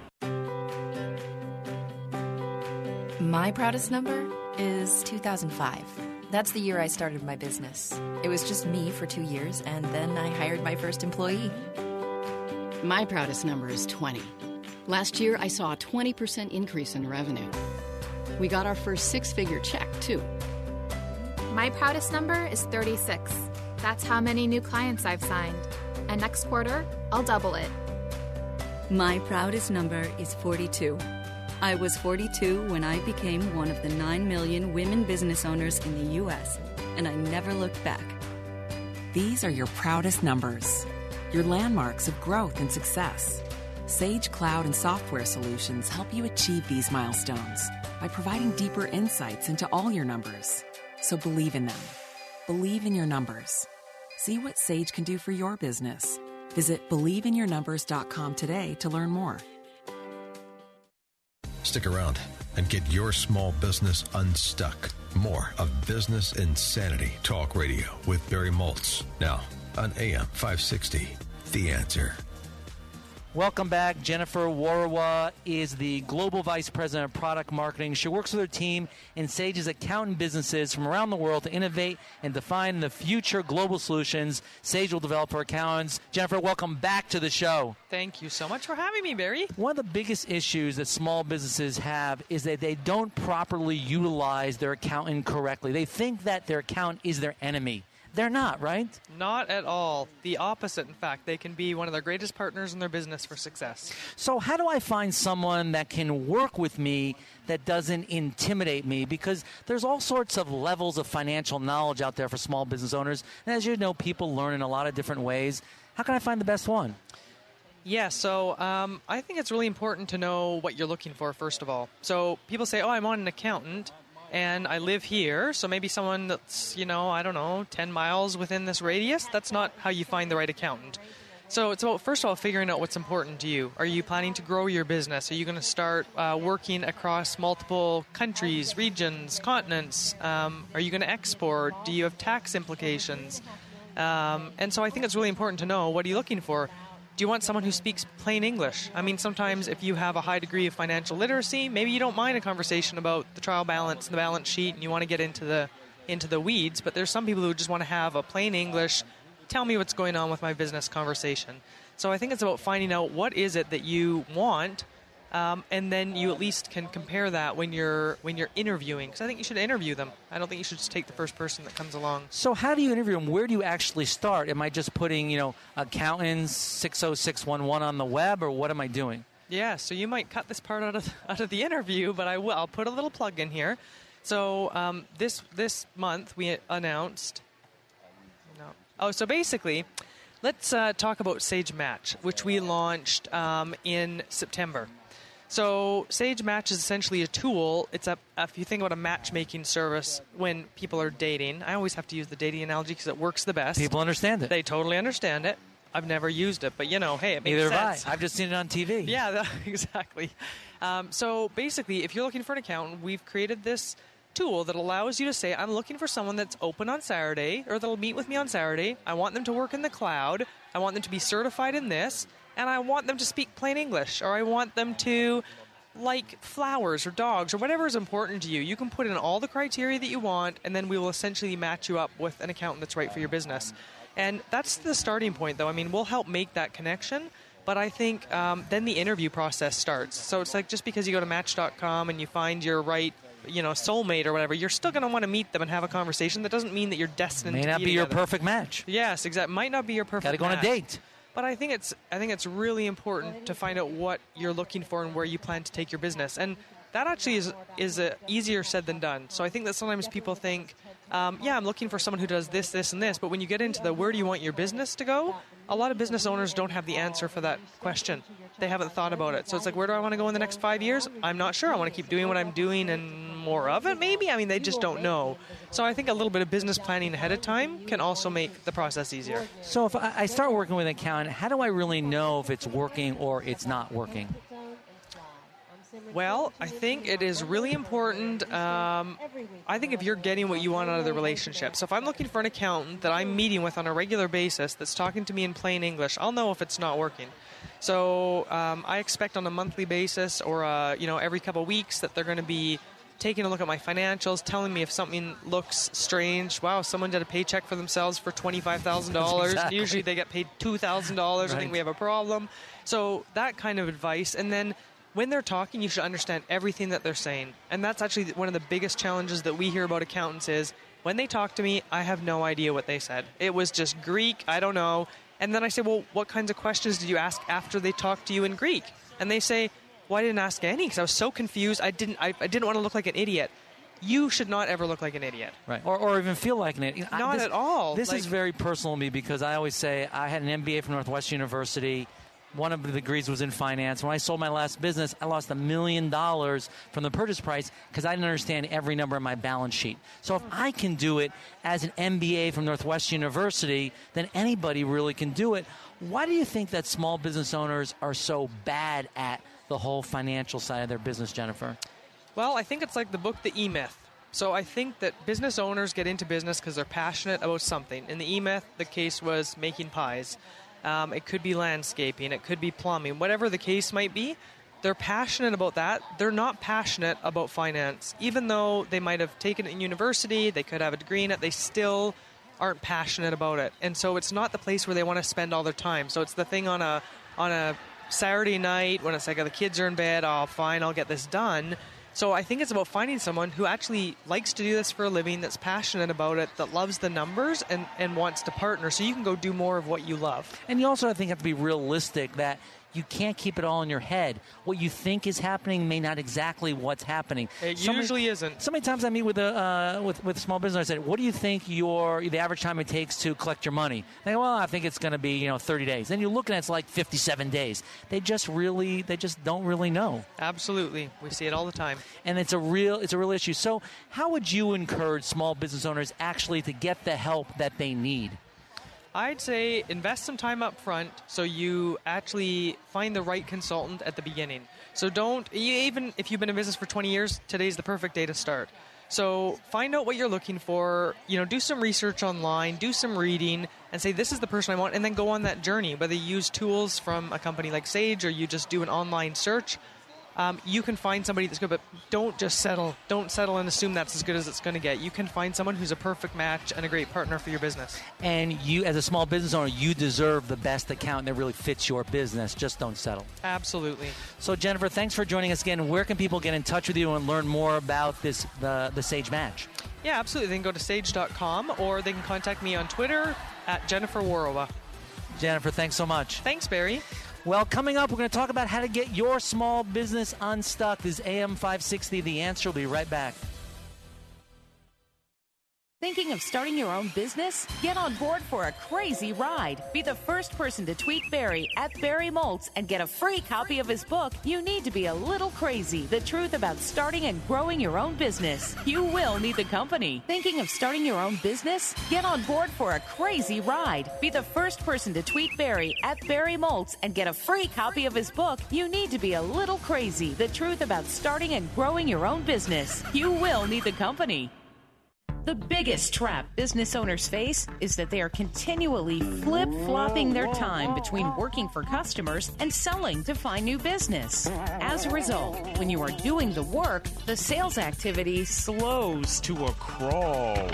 My proudest number is two thousand five. That's the year I started my business. It was just me for two years, and then I hired my first employee. My proudest number is twenty. Last year, I saw a twenty percent increase in revenue. We got our first six-figure check, too. My proudest number is thirty-six. That's how many new clients I've signed. And next quarter, I'll double it. My proudest number is forty-two. I was forty-two when I became one of the nine million women business owners in the U S, and I never looked back. These are your proudest numbers. your landmarks of growth and success. Sage Cloud and Software Solutions help you achieve these milestones by providing deeper insights into all your numbers. So believe in them. Believe in your numbers. See what Sage can do for your business. Visit believe in your numbers dot com today to learn more. Stick around and get your small business unstuck. More of Business Insanity Talk Radio with Barry Moltz. Now on A M five sixty, The Answer. Welcome back. Jennifer Warawa is the Global Vice President of Product Marketing. She works with her team in Sage's accountant businesses from around the world to innovate and define the future global solutions Sage will develop for accountants. Jennifer, welcome back to the show. Thank you so much for having me, Barry. One of the biggest issues that small businesses have is that they don't properly utilize their accountant correctly. They think that their accountant is their enemy. They're not, right? Not at all. The opposite, in fact. They can be one of their greatest partners in their business for success. So how do I find someone that can work with me that doesn't intimidate me? Because there's all sorts of levels of financial knowledge out there for small business owners. And as you know, people learn in a lot of different ways. How can I find the best one? Yeah, so um, I think it's really important to know what you're looking for, first of all. So people say, oh, I'm on an accountant. And I live here, so maybe someone that's, you know, I don't know, ten miles within this radius. That's not how you find the right accountant. So it's about, first of all, figuring out what's important to you. Are you planning to grow your business? Are you going to start uh, working across multiple countries, regions, continents? Um, are you going to export? Do you have tax implications? Um, and so I think it's really important to know, what are you looking for? Do you want someone who speaks plain English? I mean, sometimes if you have a high degree of financial literacy, maybe you don't mind a conversation about the trial balance and the balance sheet and you want to get into the into the weeds, but there's some people who just want to have a plain English, tell me what's going on with my business conversation. So I think it's about finding out what is it that you want, um, and then you at least can compare that when you're when you're interviewing, because I think you should interview them. I don't think you should just take the first person that comes along. So how do you interview them? Where do you actually start? Am I just putting, you know, accountants six oh six one one on the web, or what am I doing? Yeah, so you might cut this part out of out of the interview, but I will. I'll put a little plug in here. So um, this this month we announced. No. Oh, so basically, let's uh, talk about Sage Match, which we launched um, in September. So Sage Match is essentially a tool. It's a, if you think about a matchmaking service when people are dating. I always have to use the dating analogy because it works the best. People understand it. They totally understand it. I've never used it, but you know, hey, it makes Neither sense. have I. I've just seen it on T V. Yeah, that, exactly. Um, so basically, if you're looking for an accountant, we've created this tool that allows you to say, I'm looking for someone that's open on Saturday, or that'll meet with me on Saturday. I want them to work in the cloud. I want them to be certified in this. And I want them to speak plain English, or I want them to like flowers or dogs or whatever is important to you. You can put in all the criteria that you want, and then we will essentially match you up with an accountant that's right for your business. And that's the starting point, though. I mean, we'll help make that connection, but I think um, then the interview process starts. So it's like just because you go to match dot com and you find your right, you know, soulmate or whatever, you're still going to want to meet them and have a conversation. That doesn't mean that you're destined May to not be be your together. perfect match. Yes, exactly. Might not be your perfect match. Got to go on a date. But I think it's I think it's really important to find out what you're looking for and where you plan to take your business. And that actually is is a easier said than done. So I think that sometimes people think, um, yeah, I'm looking for someone who does this, this, and this. But when you get into the where do you want your business to go, a lot of business owners don't have the answer for that question. They haven't thought about it. So it's like, where do I want to go in the next five years? I'm not sure. I want to keep doing what I'm doing and more of it, maybe? I mean, they just don't know. So I think a little bit of business planning ahead of time can also make the process easier. So if I start working with an accountant, how do I really know if it's working or it's not working? Well, I think it is really important. Um, I think if you're getting what you want out of the relationship. So if I'm looking for an accountant that I'm meeting with on a regular basis that's talking to me in plain English, I'll know if it's not working. So um, I expect on a monthly basis or uh, you know every couple of weeks that they're going to be taking a look at my financials, telling me if something looks strange. Wow, someone did a paycheck for themselves for twenty-five thousand dollars. Exactly. Usually they get paid two thousand dollars. Right. I think we have a problem. So that kind of advice. And then when they're talking, you should understand everything that they're saying. And that's actually one of the biggest challenges that we hear about accountants is when they talk to me, I have no idea what they said. It was just Greek. I don't know. And then I say, well, what kinds of questions did you ask after they talked to you in Greek? And they say, well, I didn't ask any because I was so confused. I didn't I, I didn't want to look like an idiot. you should not ever look like an idiot. Right. Or, or even feel like an idiot. Not I, this, at all. This like, is very personal to me because I always say I had an M B A from Northwestern University. One of the degrees was in finance. When I sold my last business, I lost a million dollars from the purchase price because I didn't understand every number in my balance sheet. So if I can do it as an M B A from Northwestern University, then anybody really can do it. Why do you think that small business owners are so bad at the whole financial side of their business, Jennifer? Well, I think it's like the book, The E-Myth. So I think that business owners get into business because they're passionate about something. In the E-Myth, the case was making pies. Um, it could be landscaping. It could be plumbing. Whatever the case might be, they're passionate about that. They're not passionate about finance. Even though they might have taken it in university, they could have a degree in it, they still aren't passionate about it. And so it's not the place where they want to spend all their time. So it's the thing on a on a Saturday night when it's like, oh, the kids are in bed, oh, fine, I'll get this done. So I think it's about finding someone who actually likes to do this for a living, that's passionate about it, that loves the numbers and, and wants to partner so you can go do more of what you love. And you also, I think, have to be realistic that you can't keep it all in your head. What you think is happening may not exactly what's happening. It so usually many, isn't. So many times I meet with a uh, with with small business. I said, "What do you think your the average time it takes to collect your money?" They go, "Well, I think it's going to be you know thirty days." Then you look and it's like fifty-seven days. They just really they just don't really know. Absolutely, we see it all the time, and it's a real it's a real issue. So, how would you encourage small business owners actually to get the help that they need? I'd say invest some time up front so you actually find the right consultant at the beginning. So don't, even if you've been in business for twenty years, today's the perfect day to start. So find out what you're looking for, you know, do some research online, do some reading, and say, this is the person I want, and then go on that journey. Whether you use tools from a company like Sage or you just do an online search, Um, you can find somebody that's good, but don't just settle. Don't settle and assume that's as good as it's going to get. You can find someone who's a perfect match and a great partner for your business. And you, as a small business owner, you deserve the best accountant that really fits your business. Just don't settle. Absolutely. So, Jennifer, thanks for joining us again. Where can people get in touch with you and learn more about this the, the Sage Match? Yeah, absolutely. They can go to sage dot com or they can contact me on Twitter at Jennifer Worowa. Jennifer, thanks so much. Thanks, Barry. Well, coming up, we're going to talk about how to get your small business unstuck. This is A M five sixty, The Answer. We'll be right back. Thinking of starting your own business? Get on board for a crazy ride. Be the first person to tweet Barry at Barry Moltz and get a free copy of his book, You Need to Be a Little Crazy, The Truth About Starting and Growing Your Own Business. You will need the company. Thinking of starting your own business? Get on board for a crazy ride. Be the first person to tweet Barry at Barry Moltz and get a free copy of his book, You Need to Be a Little Crazy, The Truth About Starting and Growing Your Own Business. You will need the company. The biggest trap business owners face is that they are continually flip-flopping their time between working for customers and selling to find new business. As a result, when you are doing the work, the sales activity slows to a crawl.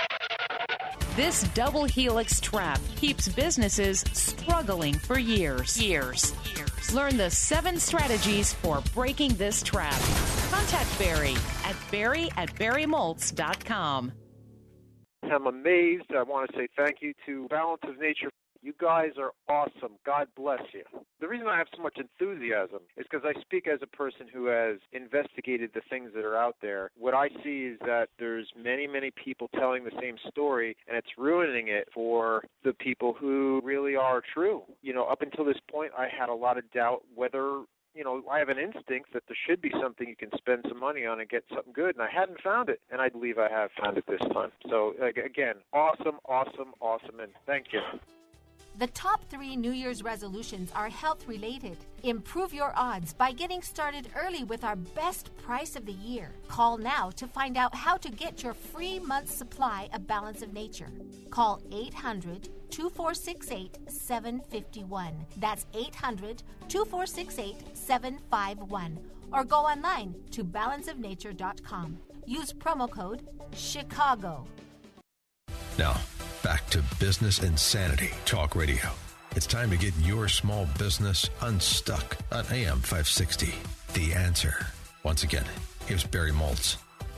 This double helix trap keeps businesses struggling for years. Years. Years. Learn the seven strategies for breaking this trap. Contact Barry at barry at barry moltz dot com. I'm amazed. I want to say thank you to Balance of Nature. You guys are awesome. God bless you. The reason I have so much enthusiasm is because I speak as a person who has investigated the things that are out there. What I see is that there's many, many people telling the same story, and it's ruining it for the people who really are true. You know, up until this point, I had a lot of doubt whether you know, I have an instinct that there should be something you can spend some money on and get something good, and I hadn't found it, and I believe I have found it this time. So, again, awesome, awesome, awesome, and thank you. The top three New Year's resolutions are health-related. Improve your odds by getting started early with our best price of the year. Call now to find out how to get your free month's supply of Balance of Nature. Call eight hundred, two four six eight, seven five one. That's eight hundred, two four six eight, seven five one. Or go online to balance of nature dot com. Use promo code Chicago. Now, back to Business Insanity Talk Radio. It's time to get your small business unstuck on A M five sixty. The Answer. Once again, here's Barry Moltz.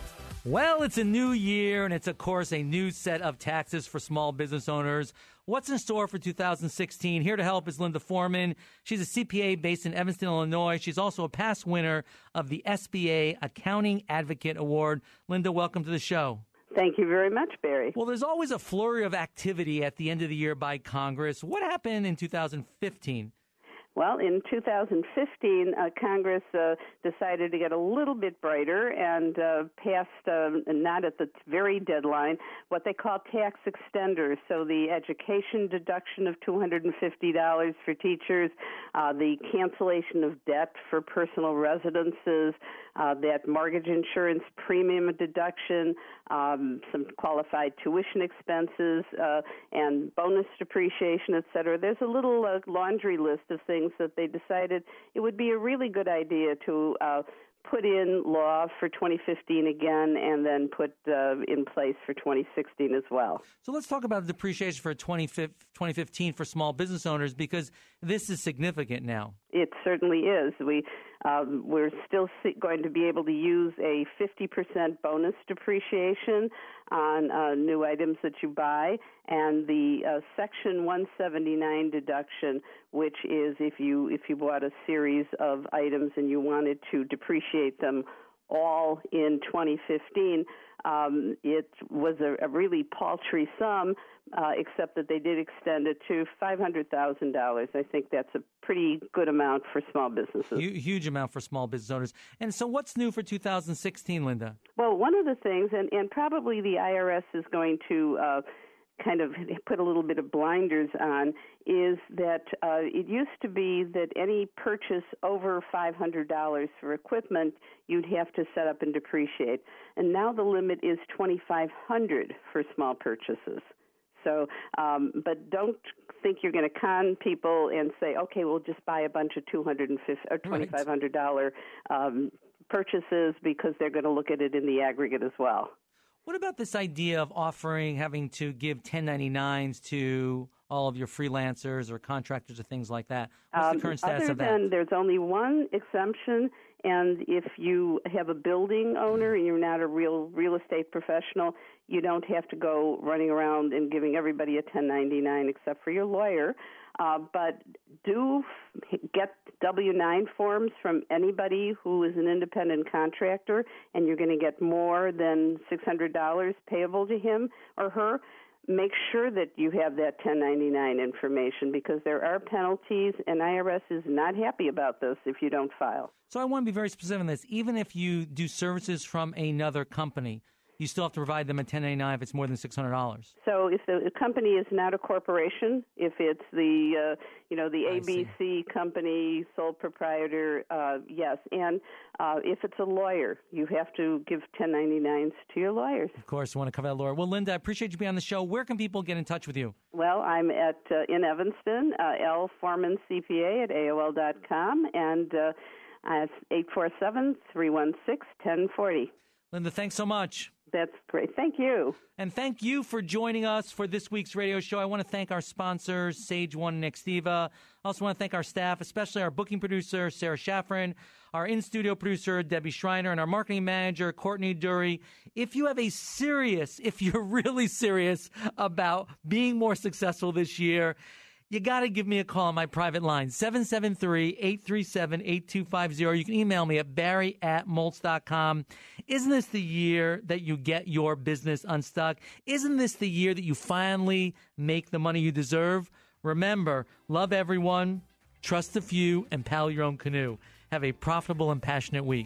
Well, it's a new year, and it's, of course, a new set of taxes for small business owners. What's in store for two thousand sixteen? Here to help is Linda Foreman. She's a C P A based in Evanston, Illinois. She's also a past winner of the S B A Accounting Advocate Award. Linda, welcome to the show. Thank you very much, Barry. Well, there's always a flurry of activity at the end of the year by Congress. What happened in two thousand fifteen? Well, in two thousand fifteen, uh, Congress uh, decided to get a little bit brighter and uh, passed, uh, not at the very deadline, what they call tax extenders. So the education deduction of two hundred fifty dollars for teachers, uh, the cancellation of debt for personal residences, uh, that mortgage insurance premium deduction, um, some qualified tuition expenses, uh, and bonus depreciation, et cetera. There's a little uh, laundry list of things that they decided it would be a really good idea to uh, put in law for twenty fifteen again and then put uh, in place for twenty sixteen as well. So let's talk about the depreciation for twenty fifteen for small business owners, because this is significant now. It certainly is. We, um, we're still going to be able to use a fifty percent bonus depreciation on uh, new items that you buy, and the uh, Section one seventy-nine deduction, which is if you if you bought a series of items and you wanted to depreciate them all in twenty fifteen, um, it was a, a really paltry sum, uh, except that they did extend it to five hundred thousand dollars. I think that's a pretty good amount for small businesses. Huge amount for small business owners. And so what's new for two thousand sixteen, Linda? Well, one of the things, and, and probably the I R S is going to uh, kind of put a little bit of blinders on, is that uh, it used to be that any purchase over five hundred dollars for equipment, you'd have to set up and depreciate. And now the limit is twenty-five hundred dollars for small purchases. So, um, but don't think you're going to con people and say, okay, we'll just buy a bunch of two hundred fifty dollars or twenty-five hundred dollars um, purchases, because they're going to look at it in the aggregate as well. What about this idea of offering, having to give ten ninety-nines to all of your freelancers or contractors or things like that? What's um, the current status other of that? Than, there's only one exemption, and if you have a building owner and you're not a real real estate professional, you don't have to go running around and giving everybody a ten ninety-nine except for your lawyer. Uh, but do get W nine forms from anybody who is an independent contractor, and you're going to get more than six hundred dollars payable to him or her. Make sure that you have that ten ninety-nine information, because there are penalties, and I R S is not happy about this if you don't file. So I want to be very specific on this. Even if you do services from another company, you still have to provide them a ten ninety-nine if it's more than six hundred dollars. So if the company is not a corporation, if it's the, uh, you know, the A B C company, sole proprietor, uh, yes. And uh, if it's a lawyer, you have to give ten ninety-nines to your lawyers. Of course, you want to cover that, Laura. Well, Linda, I appreciate you being on the show. Where can people get in touch with you? Well, I'm at uh, in Evanston, uh, L Foreman C P A at A O L dot com, and uh, it's eight four seven, three one six, one zero four zero. Linda, thanks so much. That's great. Thank you. And thank you for joining us for this week's radio show. I want to thank our sponsors, Sage One and Nextiva. I also want to thank our staff, especially our booking producer, Sarah Shaffron, our in-studio producer, Debbie Schreiner, and our marketing manager, Courtney Dury. If you have a serious, if you're really serious about being more successful this year, you got to give me a call on my private line, seven seven three, eight three seven, eight two five zero. You can email me at barry at moltz dot com. Isn't this the year that you get your business unstuck? Isn't this the year that you finally make the money you deserve? Remember, love everyone, trust the few, and paddle your own canoe. Have a profitable and passionate week.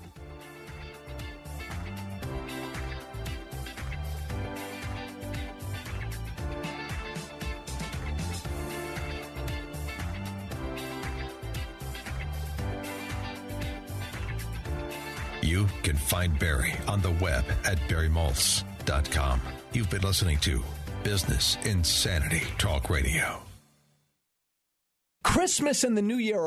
You can find Barry on the web at barry moltz dot com. You've been listening to Business Insanity Talk Radio. Christmas and the New Year